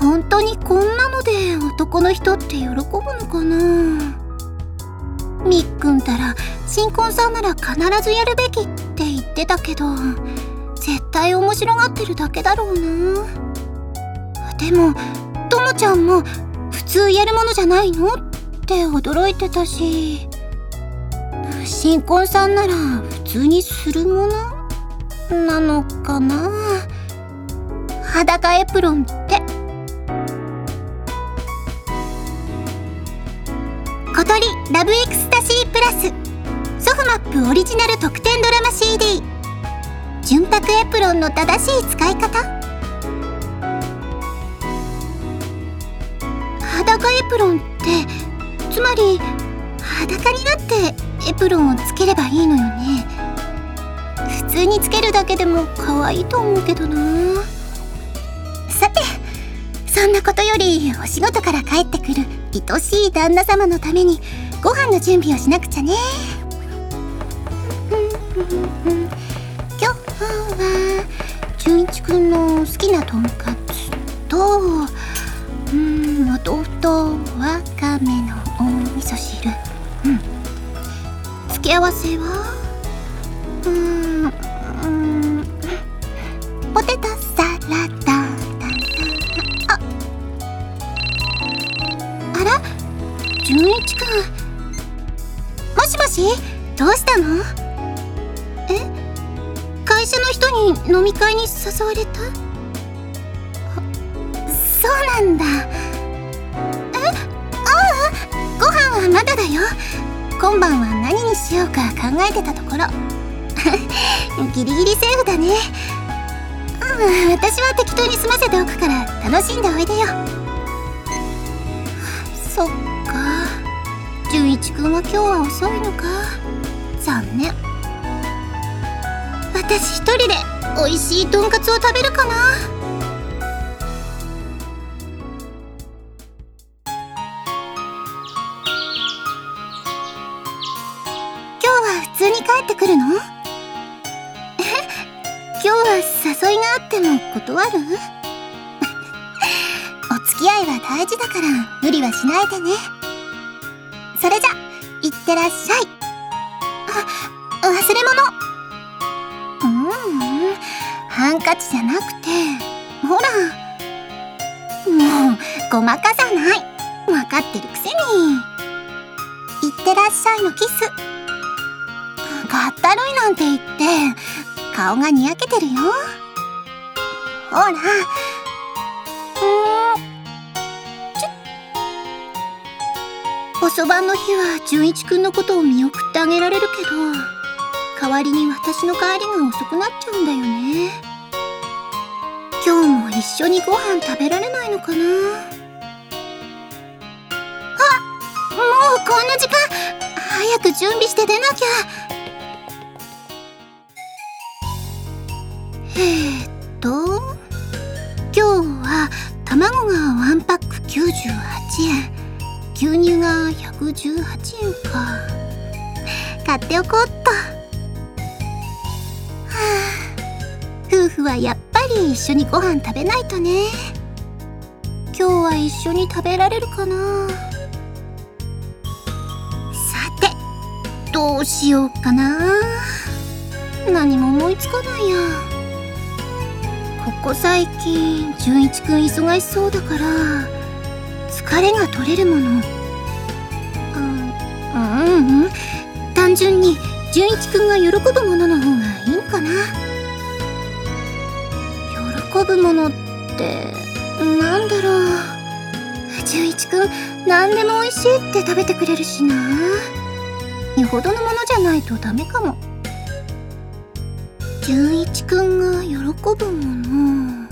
本当にこんなので男の人って喜ぶのかな。みっくんたら新婚さんなら必ずやるべきって言ってたけど、絶対面白がってるだけだろうな。でもともちゃんも普通やるものじゃないのって驚いてたし、新婚さんなら普通にするものなのかな。裸エプロンって小鳥ラブエクスタシープラスソフマップオリジナル特典ドラマ CD 純白エプロンの正しい使い方。裸エプロンってつまり裸になってエプロンをつければいいのよね。普通につけるだけでも可愛いと思うけどな。さて、そんなことよりお仕事から帰ってくる愛しい旦那様のためにご飯の準備をしなくちゃね。今日は純一くんの好きなとんかつとお豆腐とわかめのお味噌汁。付け合わせはポテトサラダ。あら、純一くん。もしもし、どうしたの？会社の人に飲み会に誘われた？そうなんだ。ご飯はまだだよ。今晩は何にしようか考えてたところ。ギリギリセーフだね。私は適当に済ませておくから楽しんでおいでよ。そっか、純一くんは今日は遅いのか。残念。私一人で美味しいとんかつを食べるかな。今日は普通に帰ってくるの？今日は誘いがあっても断る？お付き合いは大事だから無理はしないでね。それじゃ、いってらっしゃい。忘れ物。ハンカチじゃなくて、ほら。もうごまかさない。分かってるくせに。いってらっしゃいのキス。かったるいなんて言って顔がにやけてるよ。ほら。おそばの日は純一くんのことを見送ってあげられるけど、代わりに私の帰りが遅くなっちゃうんだよね。今日も一緒にご飯食べられないのかな。もうこんな時間。早く準備して出なきゃ。今日は卵が1パック98円、牛乳が118円か。買っておこうっと。夫婦はやっぱり一緒にご飯食べないとね。今日は一緒に食べられるかな。さて、どうしようかな。何も思いつかないや。ここ最近純一くん忙しそうだから疲れが取れるもの。単純に純一くんが喜ぶものの方がいいのかな。喜ぶものってなんだろう。純一くん何でも美味しいって食べてくれるしな。よほどのものじゃないとダメかも。純一くんが喜ぶもの。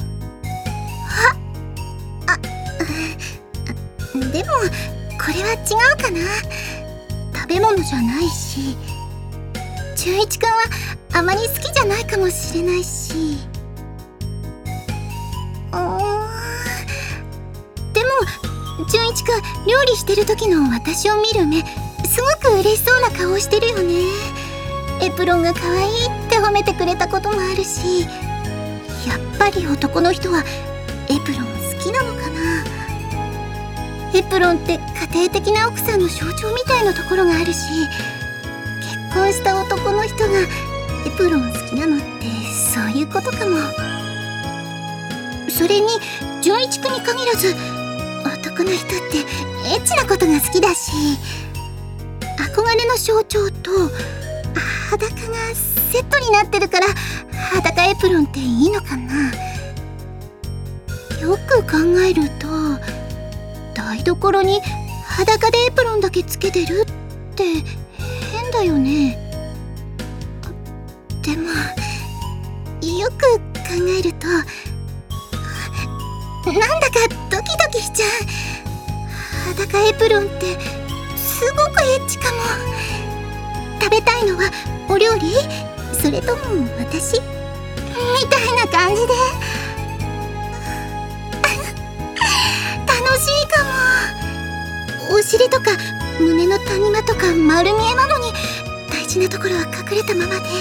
でもこれは違うかな。食べ物じゃないし、純一くんはあまり好きじゃないかもしれないし。でも純一くん料理してる時の私を見る目、すごく嬉しそうな顔をしてるよね。エプロンが可愛いって褒めてくれたこともあるし、やっぱり男の人はエプロン好きなのかな。エプロンって家庭的な奥さんの象徴みたいなところがあるし、結婚した男の人がエプロン好きなのってそういうことかも。それに純一くんに限らず男の人ってエッチなことが好きだし、憧れの象徴と裸がセットになってるから裸エプロンっていいのかな。よく考えると台所に裸でエプロンだけつけてるって変だよね。でもよく考えるとなんだかドキドキしちゃう。裸エプロンってすごくエッチかも。食べたいのはお料理？それとも私？みたいな感じで楽しいかも。お尻とか胸の谷間とか丸見えなのに大事なところは隠れたままで。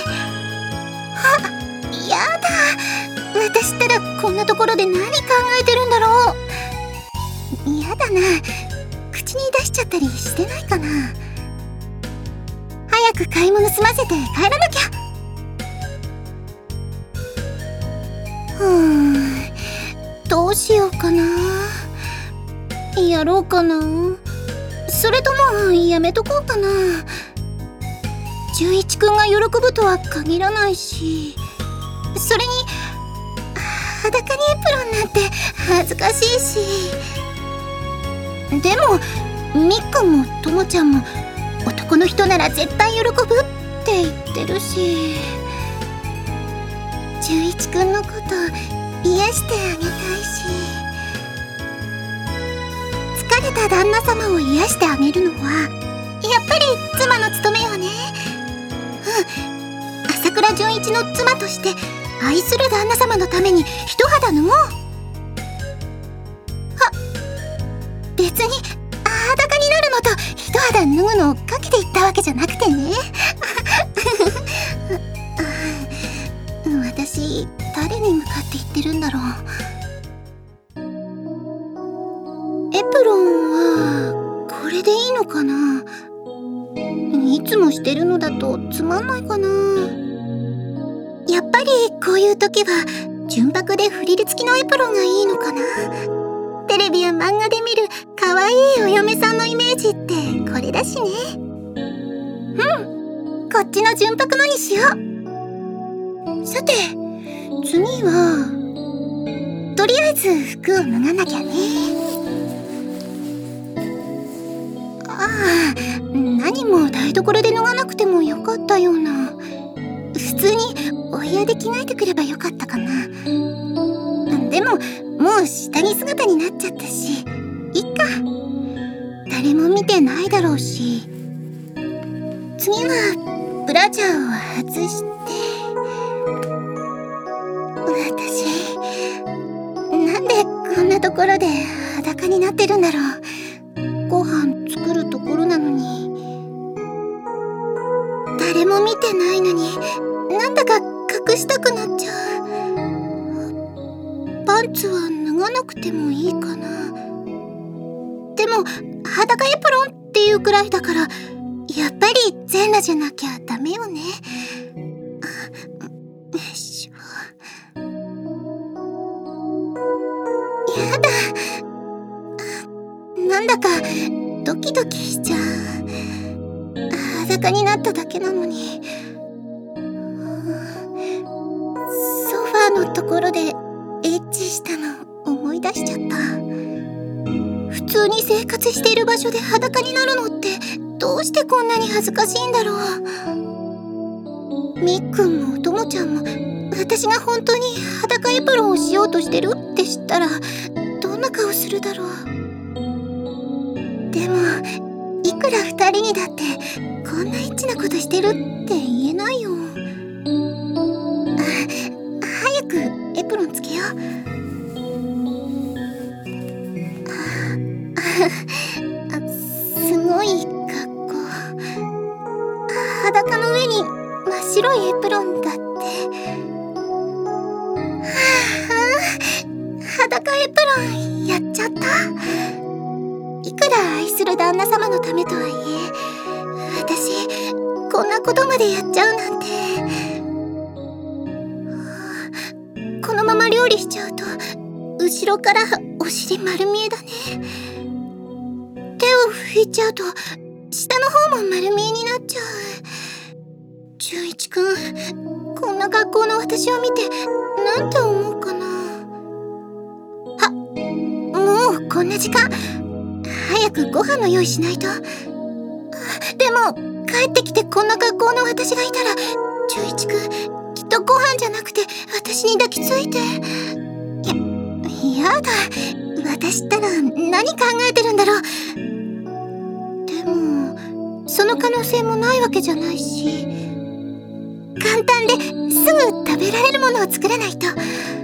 やだ、私ったらこんなところで何考えてるんだろう。やだな、口に出しちゃったりしてないかな。早く買い物済ませて帰らなきゃ。どうしようかな。やろうかな、それともやめとこうかな。純一くんが喜ぶとは限らないし、それに裸にエプロンなんて恥ずかしいし。でもみっくんもともちゃんも男の人なら絶対喜ぶって言ってるし、純一くんのこと癒してあげたいし、疲れた旦那様を癒してあげるのはやっぱり妻の務めよね。朝倉純一の妻として愛する旦那様のために一肌脱ごう。別に裸になるのと一肌脱ぐのをかけて言ったわけじゃなくてね。私誰に向かって言ってるんだろう。エプロンはこれでいいのかな。いつもしてるのだとつまんないかな。やっぱりこういう時は純白でフリル付きのエプロンがいいのかな。テレビや漫画で見る可愛いお嫁さんのイメージってこれだしね。こっちの純白のにしよう。さて次はとりあえず服を脱がなきゃね。何も台所で脱がなくてもよかったような。普通にお部屋で着替えてくればよかったかな。でももう下着姿になっちゃったしいっか。誰も見てないだろうし。次はブラジャーを外して。私なんでこんなところで裸になってるんだろう。ご飯作るところなのに。誰も見てないのになんだか隠したくなっちゃう。パンツは脱がなくてもいいかな。でも裸エプロンっていうくらいだからやっぱり全裸じゃなきゃダメよね。よいしょ。やだ、なんだかドキドキしちゃう。裸になっただけなのに。ソファーのところでエッチしたの思い出しちゃった。普通に生活している場所で裸になるのってどうしてこんなに恥ずかしいんだろう。みっくんもともちゃんも私が本当に裸エプロンをしようとしてるって知ったらどんな顔するだろう。でもいくら二人にだってこんなエッチなことしてるって言えないよ。早くエプロンつけよう。すごい格好。裸の上に真っ白いエプロンだって。 裸エプロンやっちゃった。いくら愛する旦那様のためとはいえ、私こんなことまでやっちゃうなんて。このまま料理しちゃうと後ろからお尻丸見えだね。手を拭いちゃうと下の方も丸見えになっちゃう。純一くん、こんな格好の私を見てなんて思うかな。もうこんな時間。早くご飯の用意しないと。でも帰ってきてこんな格好の私がいたら、純一くんきっとご飯じゃなくて私に抱きついて。やだ、私ったら何考えてるんだろう。でもその可能性もないわけじゃないし、簡単ですぐ食べられるものを作らないと。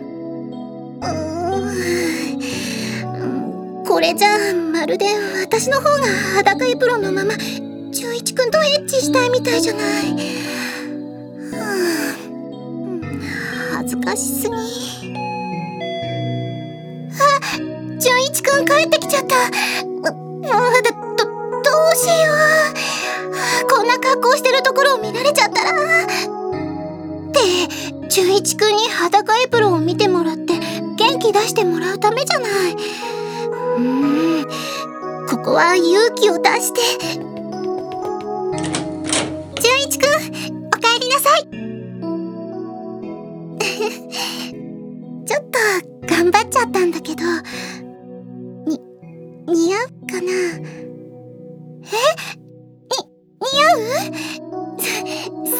これじゃあまるで私の方が裸エプロンのまま純一くんとエッチしたいみたいじゃない。恥ずかしすぎ。純一くん帰ってきちゃった。どうしよう。こんな格好してるところを見られちゃったら。って純一くんに裸エプロンを見てもらって元気出してもらうためじゃない。ここは勇気を出して。純一くん、おかえりなさい。ちょっと頑張っちゃったんだけど、似合うかな。似合う？そう？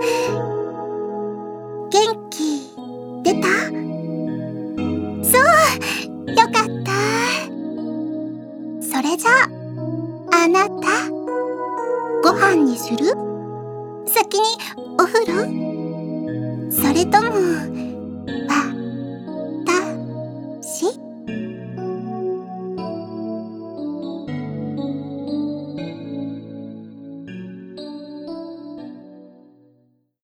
元気出た？そう、よかった。それじゃあなた、ご飯にする？先にお風呂？それとも